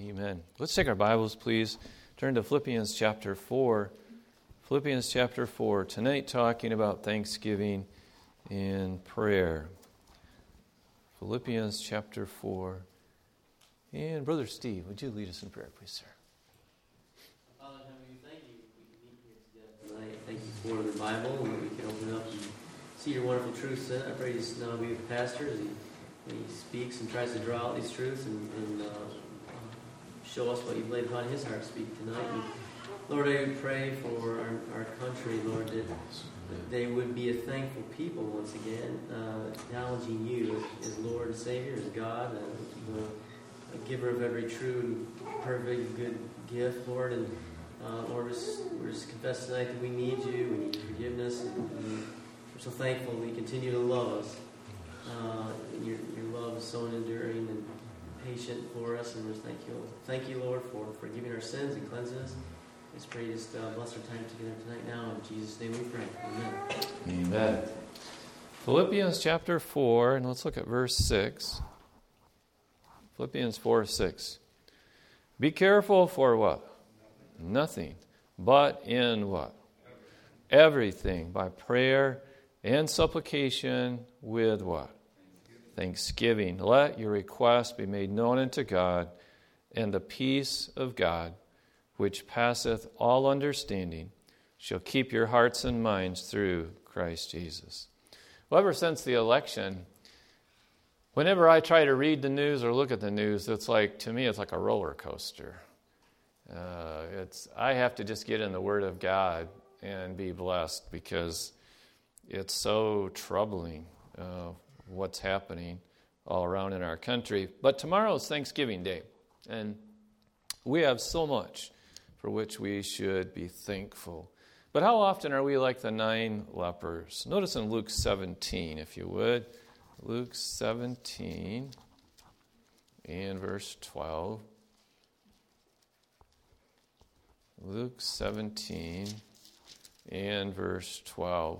Amen. Let's take our Bibles, please. Turn to Philippians chapter 4. Philippians chapter 4. Tonight talking about thanksgiving and prayer. Philippians chapter 4. And Brother Steve, would you lead us in prayer, please, sir? Father, we thank you we can meet here together tonight. Thank you for the Bible and that we can open up and see your wonderful truths in it. I pray you now be with the pastor as he speaks and tries to draw out these truths and show us what you've laid upon his heart to speak tonight. And Lord, I pray for our country, Lord, that they would be a thankful people once again, acknowledging you as Lord and Savior, as God, a giver of every true and perfect good gift, Lord. And Lord, we're just confess tonight that we need you, we need forgiveness, and we're so thankful that you continue to love us. And your love is so enduring and patient for us, and we're thank you, Lord, for forgiving our sins and cleansing us. I just pray bless our time together tonight now. In Jesus' name we pray. Amen. Amen. Philippians chapter 4, and let's look at verse 6. Philippians 4:6. Be careful for what? Nothing. But in what? Everything. By prayer and supplication with what? Thanksgiving. Let your requests be made known unto God, and the peace of God, which passeth all understanding, shall keep your hearts and minds through Christ Jesus. Well, ever since the election, whenever I try to read the news or look at the news, to me, it's like a roller coaster. I have to just get in the Word of God and be blessed because it's so troubling what's happening all around in our country. But tomorrow is Thanksgiving Day, and we have so much for which we should be thankful. But how often are we like the 9 lepers? Notice in Luke 17, if you would. Luke 17 and verse 12. Luke 17 and verse 12.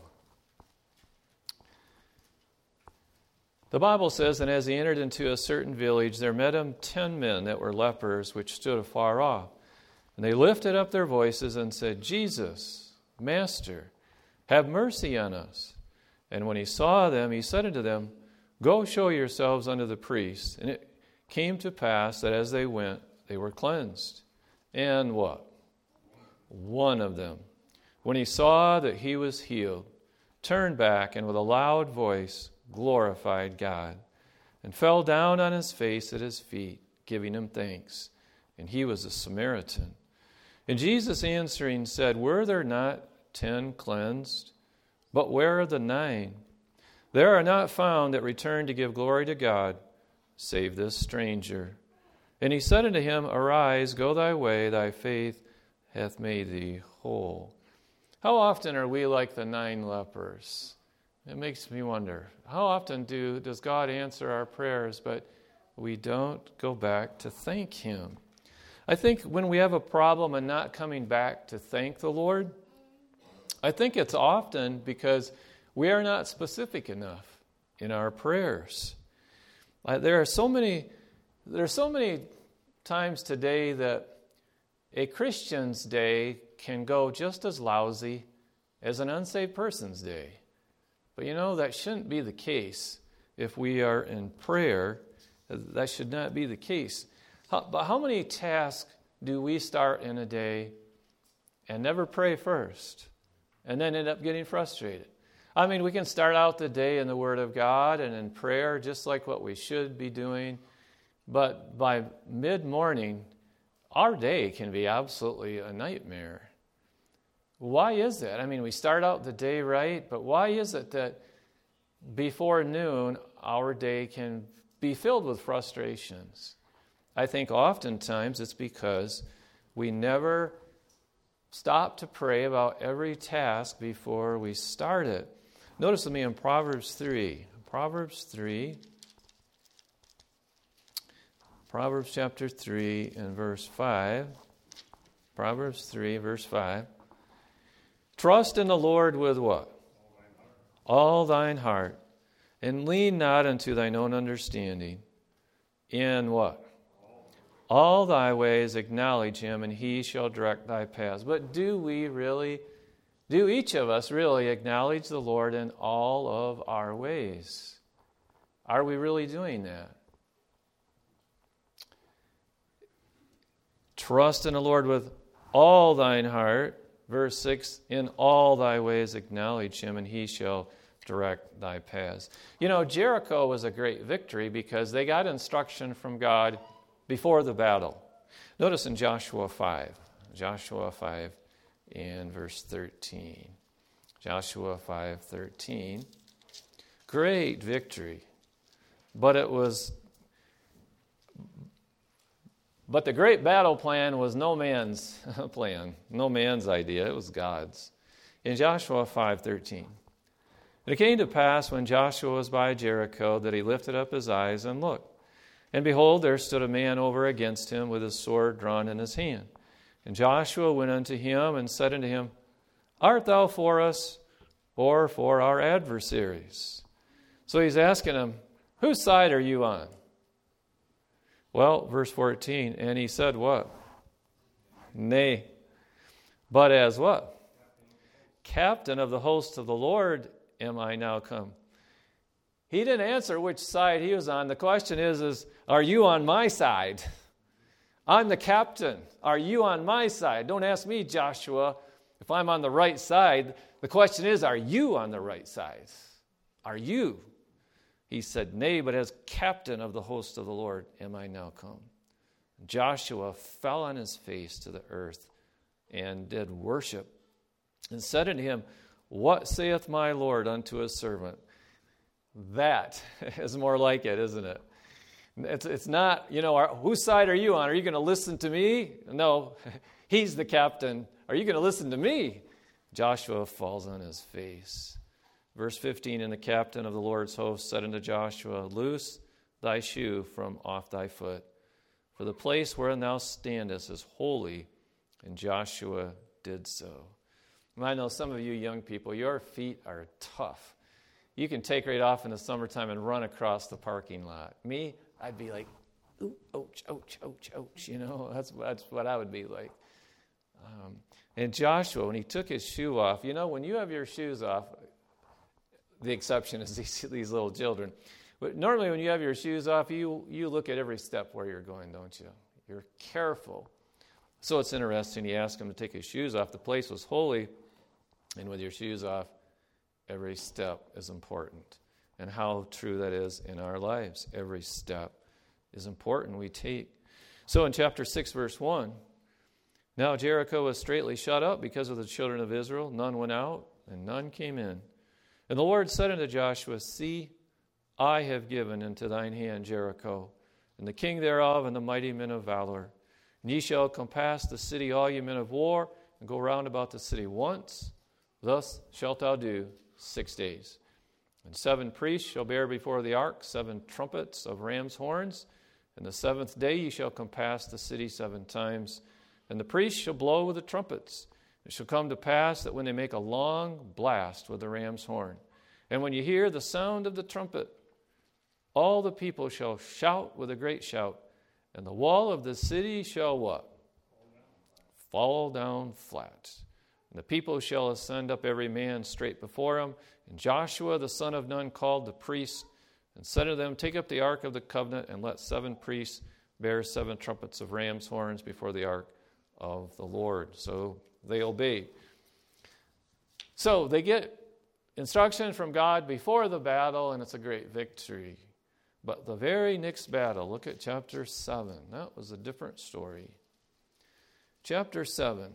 The Bible says, and as he entered into a certain village, there met him 10 men that were lepers, which stood afar off. And they lifted up their voices and said, Jesus, Master, have mercy on us. And when he saw them, he said unto them, Go show yourselves unto the priests. And it came to pass that as they went, they were cleansed. And what? One of them, when he saw that he was healed, turned back and with a loud voice glorified God, and fell down on his face at his feet, giving him thanks. And he was a Samaritan. And Jesus answering said, Were there not 10 cleansed? But where are the 9? There are not found that returned to give glory to God, save this stranger. And he said unto him, Arise, go thy way, thy faith hath made thee whole. How often are we like the 9 lepers? It makes me wonder, how often does God answer our prayers, but we don't go back to thank him? I think when we have a problem and not coming back to thank the Lord, I think it's often because we are not specific enough in our prayers. There are so many times today that a Christian's day can go just as lousy as an unsaved person's day. But that shouldn't be the case. If we are in prayer, that should not be the case. But how many tasks do we start in a day and never pray first and then end up getting frustrated? I mean, we can start out the day in the Word of God and in prayer, just like what we should be doing. But by mid-morning, our day can be absolutely a nightmare. Why is that? I mean, we start out the day right, but why is it that before noon, our day can be filled with frustrations? I think oftentimes it's because we never stop to pray about every task before we start it. Notice with me in Proverbs 3. Proverbs chapter 3 and verse 5. Proverbs 3, verse 5. Trust in the Lord with what? All thine heart. And lean not unto thine own understanding. In what? all thy ways acknowledge him, and he shall direct thy paths. But do each of us really acknowledge the Lord in all of our ways? Are we really doing that? Trust in the Lord with all thine heart. Verse 6, in all thy ways acknowledge him, and he shall direct thy paths. You know, Jericho was a great victory because they got instruction from God before the battle. Notice in Joshua 5 and verse 13. Joshua 5:13. Great victory. But the great battle plan was no man's plan, no man's idea. It was God's. In Joshua 5:13. And it came to pass when Joshua was by Jericho that he lifted up his eyes and looked. And behold, there stood a man over against him with his sword drawn in his hand. And Joshua went unto him and said unto him, Art thou for us or for our adversaries? So he's asking him, whose side are you on? Well, verse 14, and he said what? Nay, but as what? Captain of the host of the Lord am I now come. He didn't answer which side he was on. The question is are you on my side? I'm the captain. Are you on my side? Don't ask me, Joshua, if I'm on the right side. The question is, are you on the right side? Are you? He said, Nay, but as captain of the host of the Lord am I now come. Joshua fell on his face to the earth and did worship and said unto him, What saith my Lord unto his servant? That is more like it, isn't it? It's not, whose side are you on? Are you going to listen to me? No, he's the captain. Are you going to listen to me? Joshua falls on his face. Verse 15, and the captain of the Lord's host said unto Joshua, Loose thy shoe from off thy foot, for the place wherein thou standest is holy. And Joshua did so. I know some of you young people, your feet are tough. You can take right off in the summertime and run across the parking lot. Me, I'd be like, ooh, ouch, ouch, ouch, ouch. That's what I would be like. And Joshua, when he took his shoe off, when you have your shoes off, the exception is these little children. But normally when you have your shoes off, you look at every step where you're going, don't you? You're careful. So it's interesting. He asked him to take his shoes off. The place was holy. And with your shoes off, every step is important. And how true that is in our lives. Every step is important we take. So in chapter 6, verse 1, now Jericho was straitly shut up because of the children of Israel. None went out, and none came in. And the Lord said unto Joshua, See, I have given into thine hand Jericho, and the king thereof, and the mighty men of valor. And ye shall compass the city, all ye men of war, and go round about the city once. Thus shalt thou do 6 days. And 7 priests shall bear before the ark 7 trumpets of ram's horns. And the 7th day ye shall compass the city 7 times. And the priests shall blow with the trumpets. It shall come to pass that when they make a long blast with the ram's horn, and when you hear the sound of the trumpet, all the people shall shout with a great shout, and the wall of the city shall what? Fall down flat. And the people shall ascend up every man straight before him. And Joshua the son of Nun called the priests and said to them, Take up the ark of the covenant, and let 7 priests bear 7 trumpets of ram's horns before the ark of the Lord. So they obeyed. So they get instruction from God before the battle, and it's a great victory. But the very next battle, look at chapter 7. That was a different story. Chapter 7.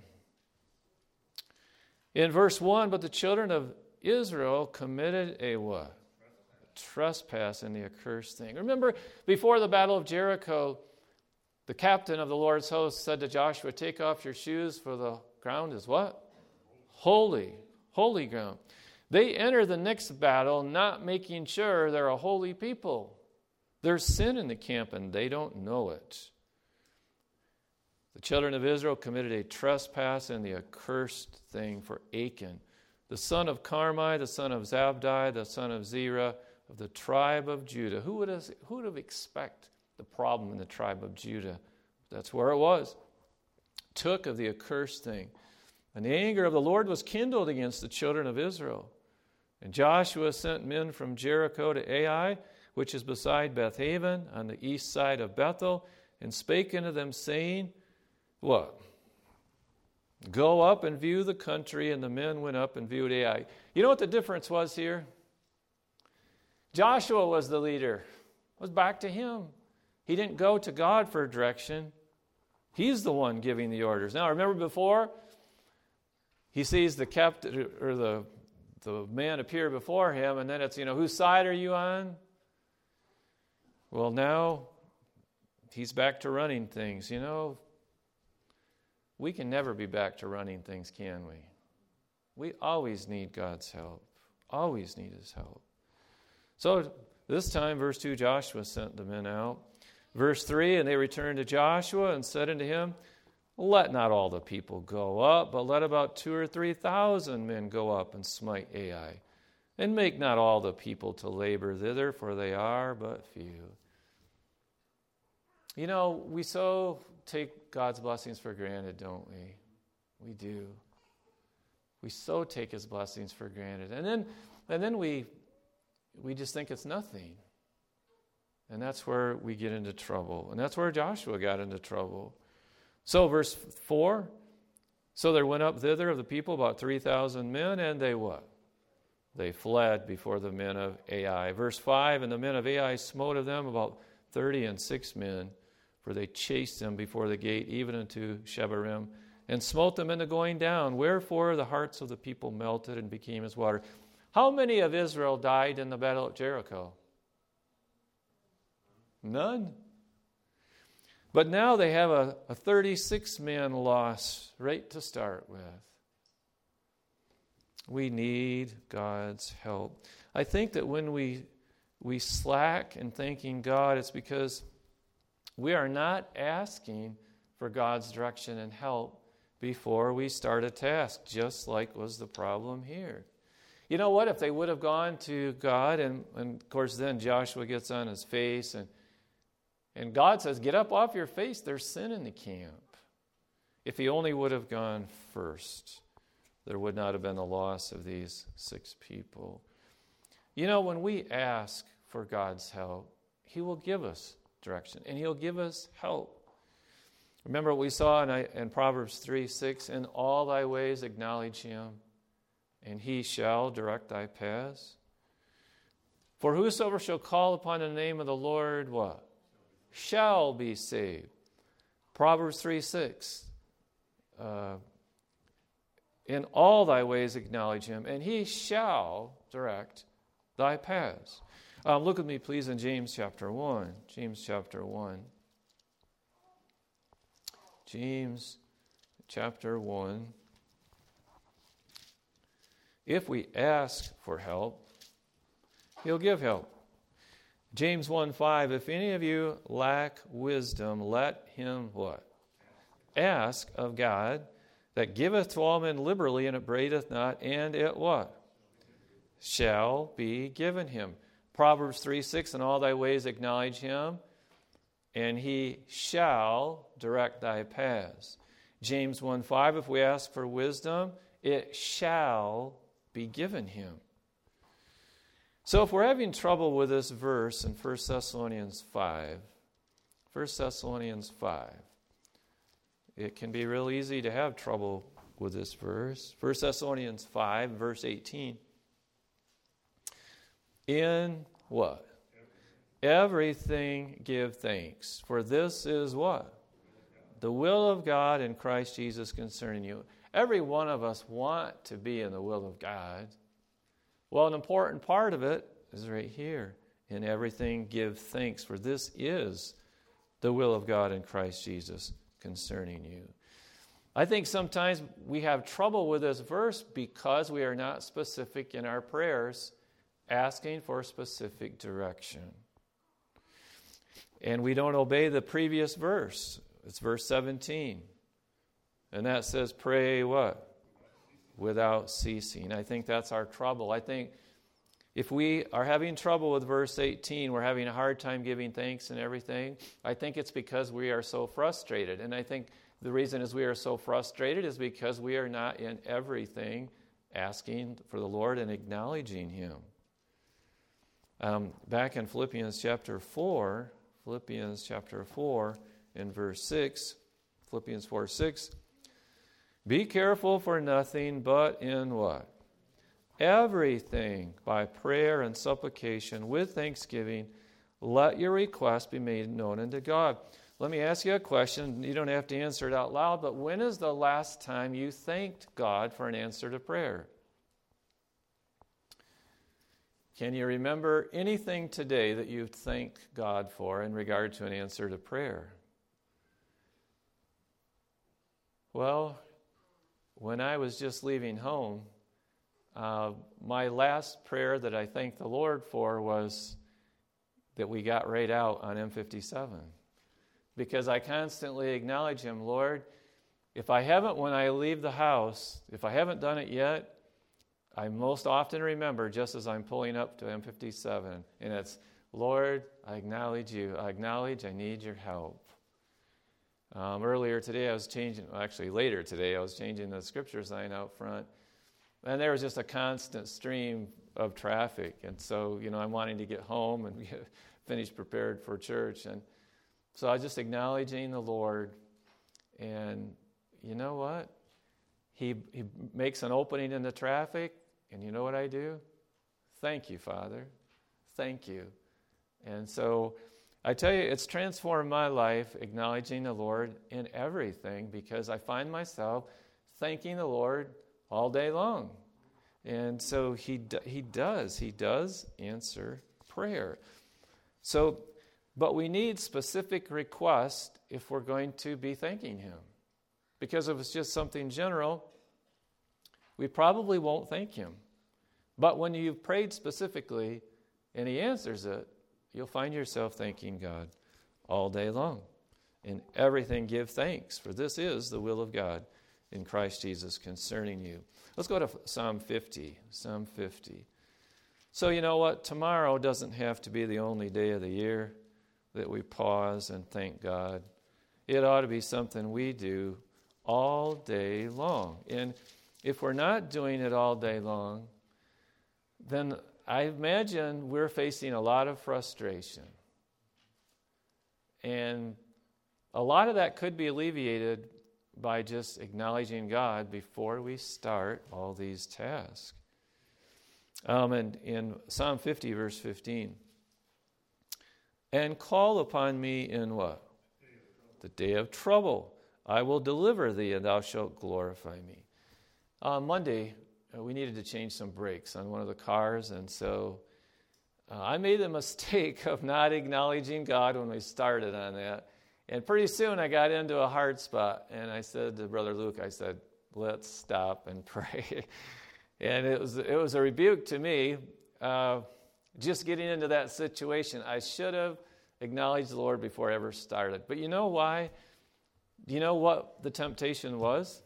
In verse 1, but the children of Israel committed a what? Trespass in the accursed thing. Remember, before the battle of Jericho, the captain of the Lord's host said to Joshua, Take off your shoes, for the ground is what? Holy. Holy ground. They enter the next battle not making sure they're a holy people. There's sin in the camp, and they don't know it. The children of Israel committed a trespass in the accursed thing for Achan, the son of Carmi, the son of Zabdi, the son of Zerah, of the tribe of Judah. Who would have expected the problem in the tribe of Judah That's where it was. Took of the accursed thing. And the anger of the Lord was kindled against the children of Israel. And Joshua sent men from Jericho to Ai, which is beside Bethaven, on the east side of Bethel, and spake unto them, saying, what? Go up and view the country. And the men went up and viewed Ai. You know what the difference was here? Joshua was the leader. It was back to him. He didn't go to God for direction. He's the one giving the orders. Now, remember before? He sees the captain or the man appear before him, and then it's, whose side are you on? Well, now he's back to running things. We can never be back to running things, can we? We always need God's help. Always need his help. So this time, verse 2, Joshua sent the men out. Verse 3, and they returned to Joshua and said unto him, let not all the people go up, but let about 2,000 or 3,000 men go up and smite Ai. And make not all the people to labor thither, for they are but few. We so take God's blessings for granted, don't we? We do. We so take his blessings for granted. And then we just think it's nothing. And that's where we get into trouble. And that's where Joshua got into trouble. So verse 4, so there went up thither of the people about 3,000 men, and they what? They fled before the men of Ai. Verse 5, and the men of Ai smote of them about 36 men, for they chased them before the gate, even unto Shebarim, and smote them in the going down. Wherefore the hearts of the people melted and became as water. How many of Israel died in the battle at Jericho? None. But now they have a 36-man loss right to start with. We need God's help. I think that when we slack in thanking God, it's because we are not asking for God's direction and help before we start a task, just like was the problem here. You know what? If they would have gone to God, and of course then Joshua gets on his face, and God says, get up off your face, there's sin in the camp. If he only would have gone first, there would not have been the loss of these 6 people. When we ask for God's help, he will give us direction, and he'll give us help. Remember what we saw in Proverbs 3:6, in all thy ways acknowledge him, and he shall direct thy paths. For whosoever shall call upon the name of the Lord, what? Shall be saved. Proverbs 3:6. In all thy ways acknowledge him, and he shall direct thy paths. Look with me, please, in James chapter 1. James chapter 1. James chapter 1. If we ask for help, he'll give help. James 1:5, if any of you lack wisdom, let him what? Ask of God, that giveth to all men liberally, and upbraideth not, and it what? Shall be given him. Proverbs 3:6, in all thy ways acknowledge him, and he shall direct thy paths. James 1:5, if we ask for wisdom, it shall be given him. So if we're having trouble with this verse in 1 Thessalonians 5, it can be real easy to have trouble with this verse. 1 Thessalonians 5, verse 18. In what? Everything give thanks, for this is what? The will of God in Christ Jesus concerning you. Every one of us want to be in the will of God. Well, an important part of it is right here. In everything give thanks, for this is the will of God in Christ Jesus concerning you. I think sometimes we have trouble with this verse because we are not specific in our prayers, asking for specific direction. And we don't obey the previous verse. It's verse 17. And that says, pray what? Without ceasing. I think that's our trouble. I think If we are having trouble with verse 18, we're having a hard time giving thanks and everything, I think it's because we are so frustrated. And I think the reason is we are so frustrated is because we are not in everything asking for the Lord and acknowledging Him. Back in Philippians chapter 4 in verse 6, Philippians 4:6, be careful for nothing but in what? Everything by prayer and supplication with thanksgiving, let your requests be made known unto God. Let me ask you a question. You don't have to answer it out loud, but when is the last time you thanked God for an answer to prayer? Can you remember anything today that you thanked God for in regard to an answer to prayer? Well, when I was just leaving home, my last prayer that I thanked the Lord for was that we got right out on M57. Because I constantly acknowledge Him, Lord, if I haven't, when I leave the house, if I haven't done it yet, I most often remember just as I'm pulling up to M57, and it's, Lord, I acknowledge You. I acknowledge I need Your help. Later today, I was changing the scripture sign out front, and there was just a constant stream of traffic. And so, I'm wanting to get home and get finished prepared for church. And so I was just acknowledging the Lord. And you know what? He makes an opening in the traffic. And you know what I do? Thank You, Father. Thank You. And so I tell you, it's transformed my life, acknowledging the Lord in everything, because I find myself thanking the Lord all day long. And so he does answer prayer. So, but we need specific requests if we're going to be thanking Him. Because if it's just something general, we probably won't thank Him. But when you've prayed specifically and He answers it, you'll find yourself thanking God all day long. In everything give thanks, for this is the will of God in Christ Jesus concerning you. Let's go to Psalm 50. Psalm 50. So you know what? Tomorrow doesn't have to be the only day of the year that we pause and thank God. It ought to be something we do all day long. And if we're not doing it all day long, then I imagine we're facing a lot of frustration. And a lot of that could be alleviated by just acknowledging God before we start all these tasks. And in Psalm 50, verse 15, and call upon me in what? The day of trouble. I will deliver thee, and thou shalt glorify me. On Monday, we needed to change some brakes on one of the cars, and so I made the mistake of not acknowledging God when we started on that. And pretty soon I got into a hard spot, and I said to Brother Luke, let's stop and pray. And it was a rebuke to me, just getting into that situation. I should have acknowledged the Lord before I ever started. But you know why? Do you know what the temptation was?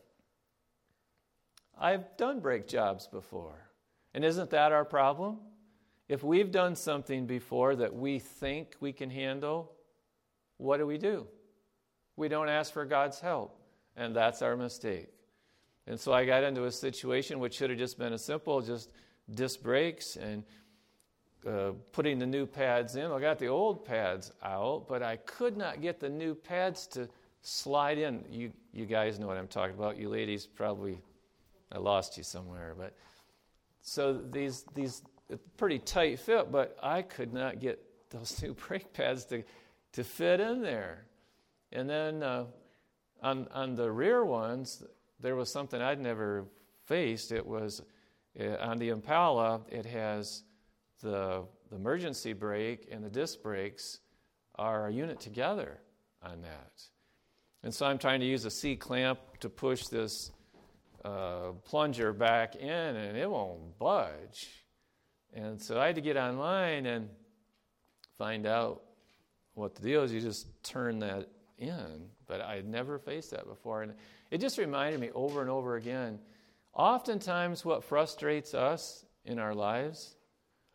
I've done brake jobs before. And isn't that our problem? If we've done something before that we think we can handle, what do? We don't ask for God's help. And that's our mistake. And so I got into a situation which should have just been a simple, just disc brakes and putting the new pads in. I got the old pads out, but I could not get the new pads to slide in. You guys know what I'm talking about. You ladies probably, I lost you somewhere. But so these pretty tight fit, but I could not get those new brake pads to fit in there. And then on the rear ones, there was something I'd never faced. It was on the Impala, it has the emergency brake and the disc brakes are a unit together on that. And so I'm trying to use a C-clamp to push this plunger back in, and it won't budge. And so I had to get online and find out what the deal is. You just turn that in. But I had never faced that before. And it just reminded me over and over again, oftentimes what frustrates us in our lives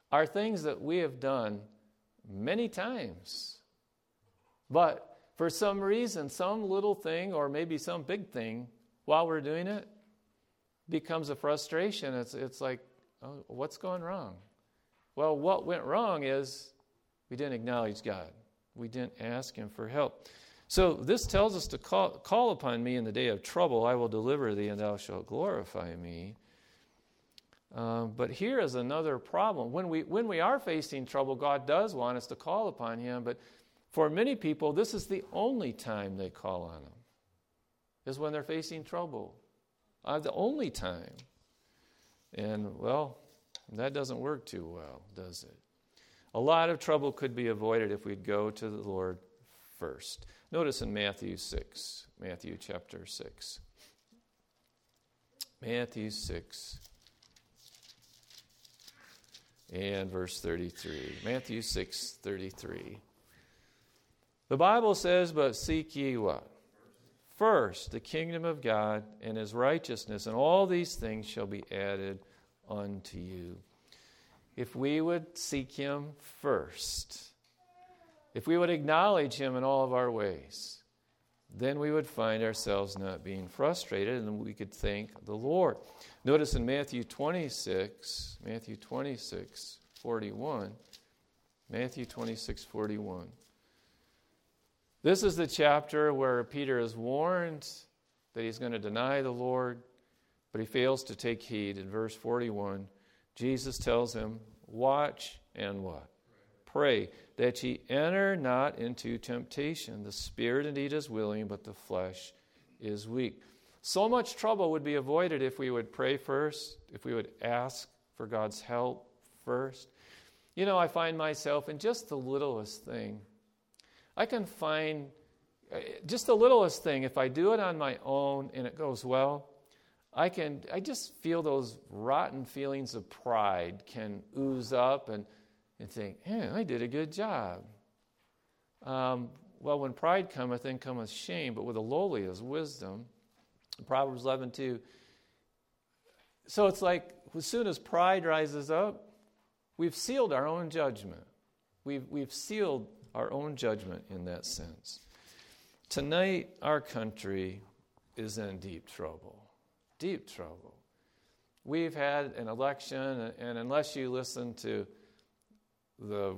are things that we have done many times. But for some reason, some little thing or maybe some big thing, while we're doing it, becomes a frustration. It's like, oh, what's going wrong? Well, what went wrong is we didn't acknowledge God. We didn't ask Him for help. So this tells us to call upon me in the day of trouble. I will deliver thee, and thou shalt glorify me. But here is another problem. When we are facing trouble, God does want us to call upon Him. But for many people, this is the only time they call on Him, is when they're facing trouble. The only time. And, well, that doesn't work too well, does it? A lot of trouble could be avoided if we'd go to the Lord first. Notice in Matthew 6, Matthew chapter 6. Matthew 6 and verse 33. Matthew 6:33. The Bible says, but seek ye what? First, the kingdom of God and His righteousness, and all these things shall be added unto you. If we would seek Him first, if we would acknowledge Him in all of our ways, then we would find ourselves not being frustrated, and we could thank the Lord. Notice in Matthew 26:41. Matthew 26:41. This is the chapter where Peter is warned that he's going to deny the Lord, but he fails to take heed. In verse 41, Jesus tells him, watch and what? Pray, that ye enter not into temptation. The spirit indeed is willing, but the flesh is weak. So much trouble would be avoided if we would pray first, if we would ask for God's help first. You know, I find myself in just the littlest thing. I can find just the littlest thing, if I do it on my own and it goes well, I just feel those rotten feelings of pride can ooze up and think, I did a good job. Well, when pride cometh, then cometh shame, but with the lowly is wisdom. Proverbs 11:2. So it's like, as soon as pride rises up, we've sealed our own judgment. We've sealed our own judgment in that sense. Tonight, our country is in deep trouble. Deep trouble. We've had an election, and unless you listen to the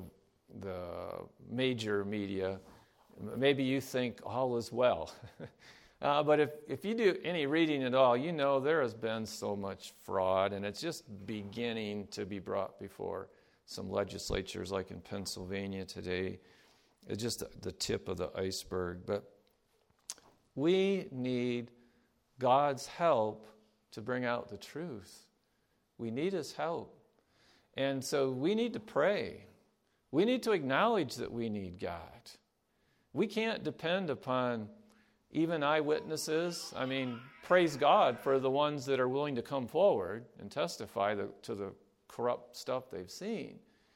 major media, maybe you think all is well. But if you do any reading at all, you know there has been so much fraud, and it's just beginning to be brought before some legislatures, like in Pennsylvania today. It's just the tip of the iceberg. But we need God's help to bring out the truth. We need His help. And so we need to pray. We need to acknowledge that we need God. We can't depend upon even eyewitnesses. I mean, praise God for the ones that are willing to come forward and testify to the corrupt stuff they've seen.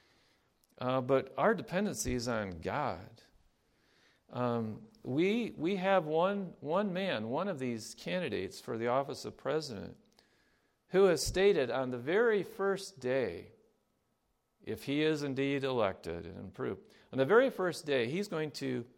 But our dependency is on God. We have one man, one of these candidates for the office of president, who has stated on the very first day, if he is indeed elected and approved, on the very first day, he's going to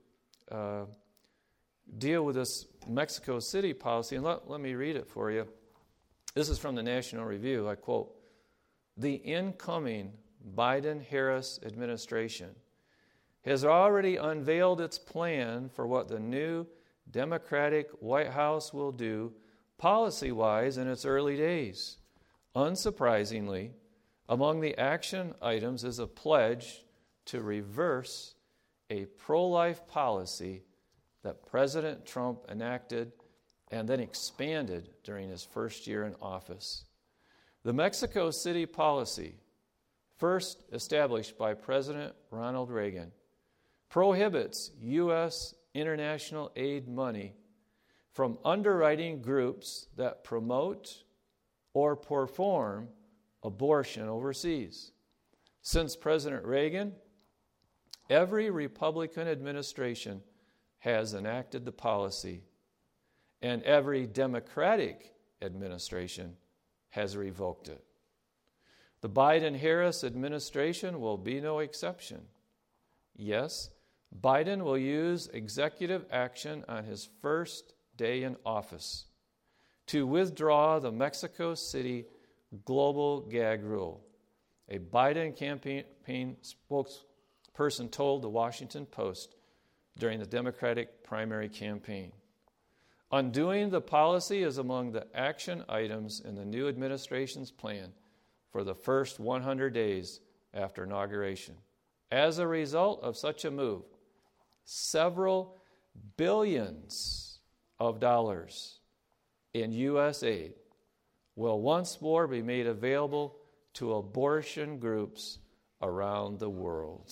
deal with this Mexico City policy. And let me read it for you. This is from the National Review. I quote, "The incoming Biden-Harris administration has already unveiled its plan for what the new Democratic White House will do policy-wise in its early days. Unsurprisingly, among the action items is a pledge to reverse a pro-life policy that President Trump enacted and then expanded during his first year in office. The Mexico City policy, first established by President Ronald Reagan, prohibits U.S. international aid money from underwriting groups that promote or perform abortion overseas. Since President Reagan, every Republican administration has enacted the policy, and every Democratic administration has revoked it. The Biden-Harris administration will be no exception. Yes, Biden will use executive action on his first day in office to withdraw the Mexico City global gag rule. A Biden campaign spokesperson told the Washington Post during the Democratic primary campaign. Undoing the policy is among the action items in the new administration's plan for the first 100 days after inauguration. As a result of such a move, several billions of dollars in U.S. aid will once more be made available to abortion groups around the world.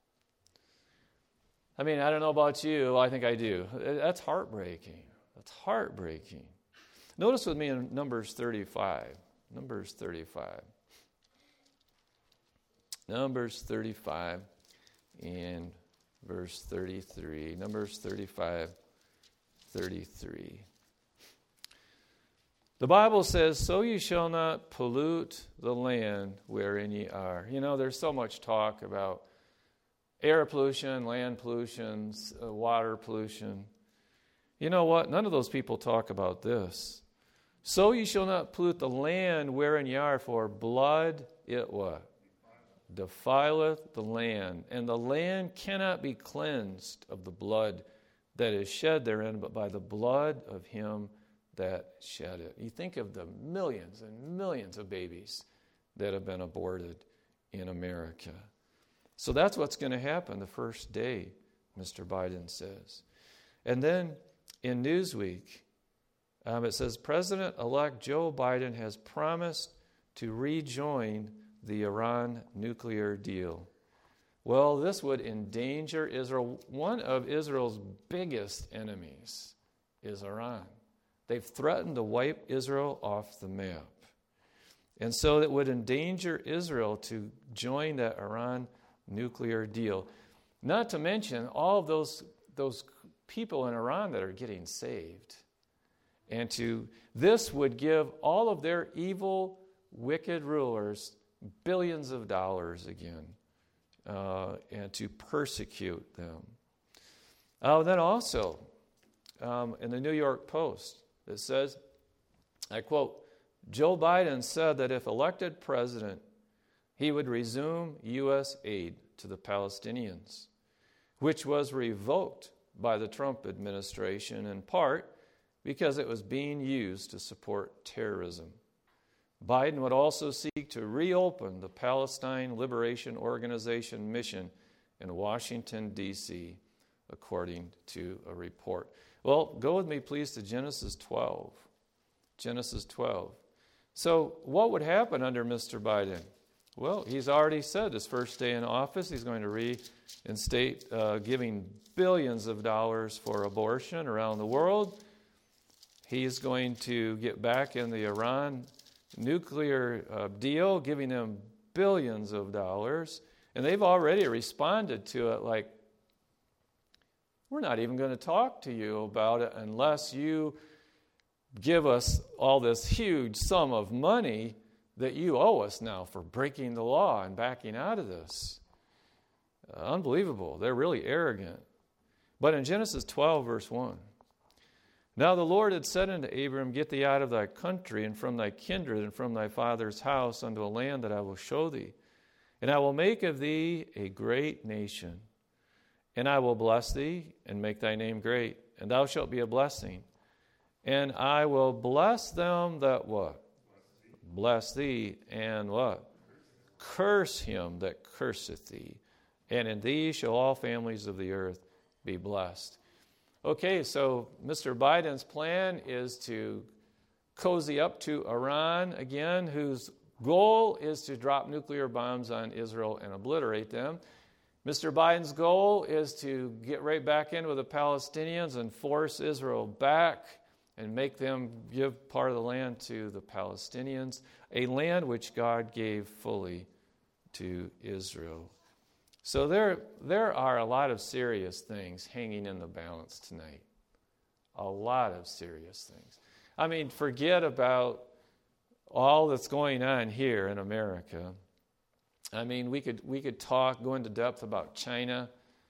I mean, I don't know about you. I think I do. That's heartbreaking. That's heartbreaking. Notice with me in Numbers 35. Numbers 35. Numbers 35 in verse 33. Numbers 35, 33. The Bible says, "So you shall not pollute the land wherein ye are." You know, there's so much talk about air pollution, land pollution, water pollution. You know what? None of those people talk about this. "So you shall not pollute the land wherein ye are, for blood it what? Defileth the land. And the land cannot be cleansed of the blood that is shed therein, but by the blood of him that shed it." You think of the millions and millions of babies that have been aborted in America. So that's what's going to happen the first day, Mr. Biden says. And then in Newsweek, it says, President-elect Joe Biden has promised to rejoin the Iran nuclear deal. Well, this would endanger Israel. One of Israel's biggest enemies is Iran. They've threatened to wipe Israel off the map. And so it would endanger Israel to join that Iran nuclear deal. Not to mention all of those people in Iran that are getting saved. And this would give all of their evil, wicked rulers billions of dollars again, and to persecute them. Then also, in the New York Post, it says, I quote, "Joe Biden said that if elected president, he would resume U.S. aid to the Palestinians, which was revoked by the Trump administration in part because it was being used to support terrorism. Biden would also seek to reopen the Palestine Liberation Organization mission in Washington, D.C., according to a report." Well, go with me, please, to Genesis 12. Genesis 12. So what would happen under Mr. Biden? Well, he's already said his first day in office, he's going to reinstate giving billions of dollars for abortion around the world. He's going to get back in the Iran nuclear deal, giving them billions of dollars. And they've already responded to it like, we're not even going to talk to you about it unless you give us all this huge sum of money that you owe us now for breaking the law and backing out of this. Unbelievable. They're really arrogant. But in Genesis 12, verse 1, "Now the Lord had said unto Abram, Get thee out of thy country, and from thy kindred, and from thy father's house, unto a land that I will show thee. And I will make of thee a great nation. And I will bless thee, and make thy name great. And thou shalt be a blessing. And I will bless them that" what? "Bless thee, and" what? "Curse him that curseth thee. And in thee shall all families of the earth be blessed." Okay, so Mr. Biden's plan is to cozy up to Iran again, whose goal is to drop nuclear bombs on Israel and obliterate them. Mr. Biden's goal is to get right back in with the Palestinians and force Israel back and make them give part of the land to the Palestinians, a land which God gave fully to Israel. So there are a lot of serious things hanging in the balance tonight. A lot of serious things. I mean, forget about all that's going on here in America. I mean, we could go into depth about China.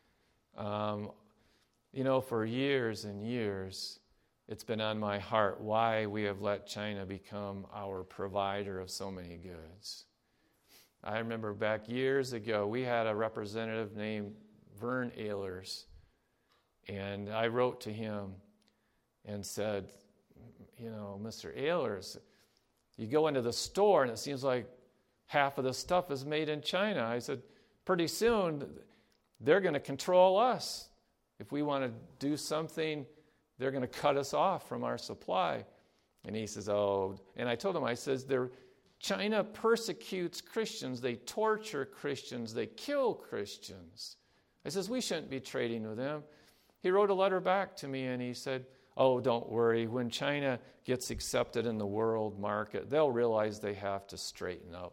For years and years, it's been on my heart why we have let China become our provider of so many goods. I remember back years ago, we had a representative named Vern Ehlers, and I wrote to him and said, Mr. Ehlers, you go into the store and it seems like half of the stuff is made in China. I said, pretty soon they're going to control us. If we want to do something, they're going to cut us off from our supply. And he says, and I told him, I says, China persecutes Christians, they torture Christians, they kill Christians. I says, we shouldn't be trading with them. He wrote a letter back to me and he said, don't worry, when China gets accepted in the world market, they'll realize they have to straighten up.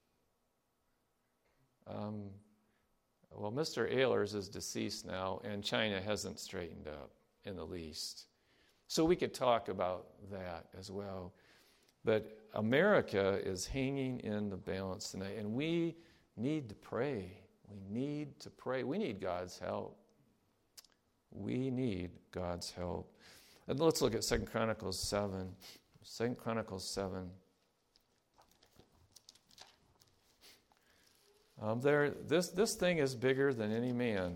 Mr. Ehlers is deceased now, and China hasn't straightened up in the least. So we could talk about that as well. But America is hanging in the balance tonight, and we need to pray. We need to pray. We need God's help. We need God's help. And let's look at 2 Chronicles 7. 2 Chronicles 7. This thing is bigger than any man.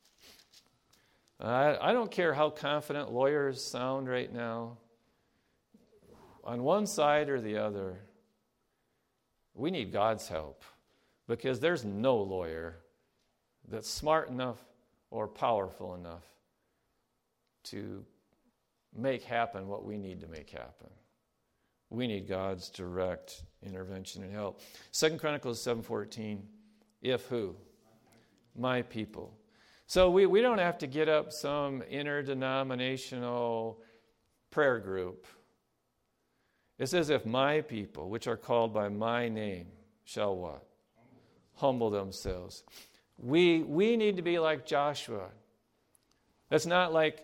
I don't care how confident lawyers sound right now. On one side or the other, we need God's help, because there's no lawyer that's smart enough or powerful enough to make happen what we need to make happen. We need God's direct intervention and help. 2 Chronicles 7:14. If who? My people. So we don't have to get up some interdenominational prayer group. It says, if my people, which are called by my name, shall what? Humble themselves. We need to be like Joshua. It's not like,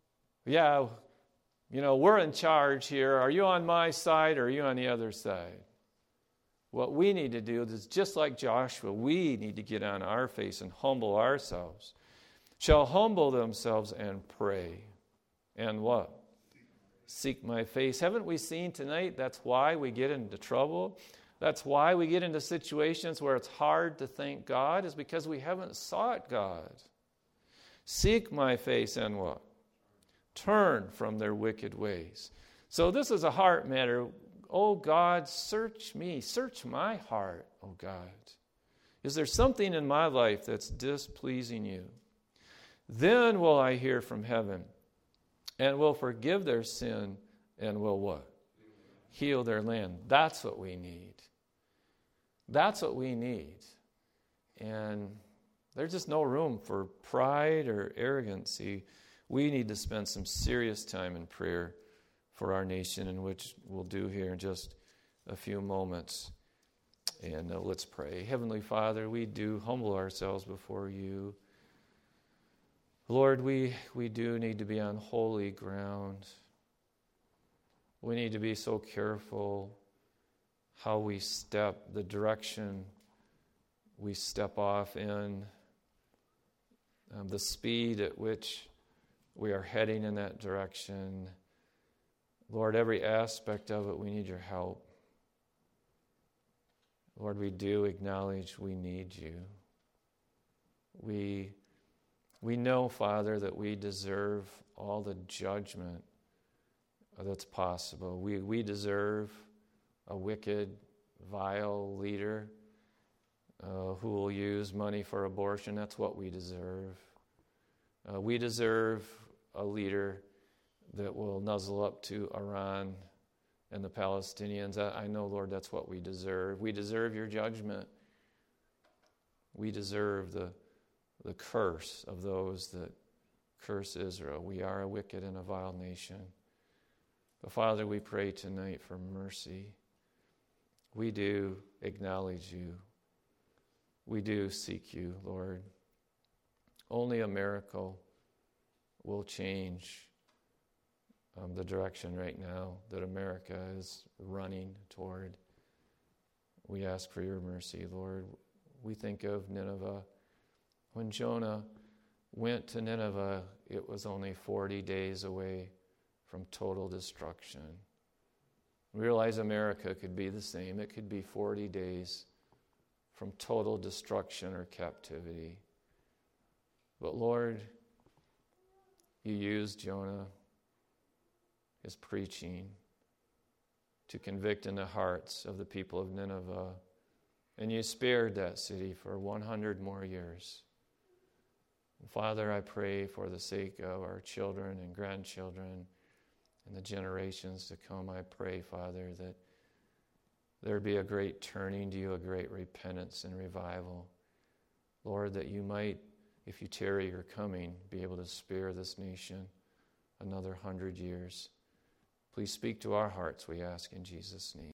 we're in charge here. Are you on my side or are you on the other side? What we need to do is just like Joshua, we need to get on our face and humble ourselves. Shall humble themselves and pray. And what? Seek my face. Haven't we seen tonight that's why we get into trouble? That's why we get into situations where it's hard to thank God, is because we haven't sought God. Seek my face and what? Turn from their wicked ways. So this is a heart matter. Oh God, search me. Search my heart, oh God. Is there something in my life that's displeasing you? Then will I hear from heaven and will forgive their sin and will what? Heal their land. That's what we need. That's what we need. And there's just no room for pride or arrogancy. We need to spend some serious time in prayer for our nation, in which we'll do here in just a few moments. And let's pray. Heavenly Father, we do humble ourselves before you. Lord, we do need to be on holy ground. We need to be so careful how we step, the direction we step off in, the speed at which we are heading in that direction. Lord, every aspect of it, we need your help. Lord, we do acknowledge we need you. We know, Father, that we deserve all the judgment that's possible. We deserve a wicked, vile leader who will use money for abortion. That's what we deserve. We deserve a leader that will nuzzle up to Iran and the Palestinians. I know, Lord, that's what we deserve. We deserve your judgment. We deserve the curse of those that curse Israel. We are a wicked and a vile nation. But Father, we pray tonight for mercy. We do acknowledge you. We do seek you, Lord. Only a miracle will change the direction right now that America is running toward. We ask for your mercy, Lord. We think of Nineveh. When Jonah went to Nineveh, it was only 40 days away from total destruction. We realize America could be the same. It could be 40 days from total destruction or captivity. But Lord, you used Jonah, his preaching, to convict in the hearts of the people of Nineveh. And you spared that city for 100 more years. And Father, I pray for the sake of our children and grandchildren and the generations to come, I pray, Father, that there be a great turning to you, a great repentance and revival. Lord, that you might, if you tarry your coming, be able to spare this nation another 100 years. Please speak to our hearts, we ask in Jesus' name.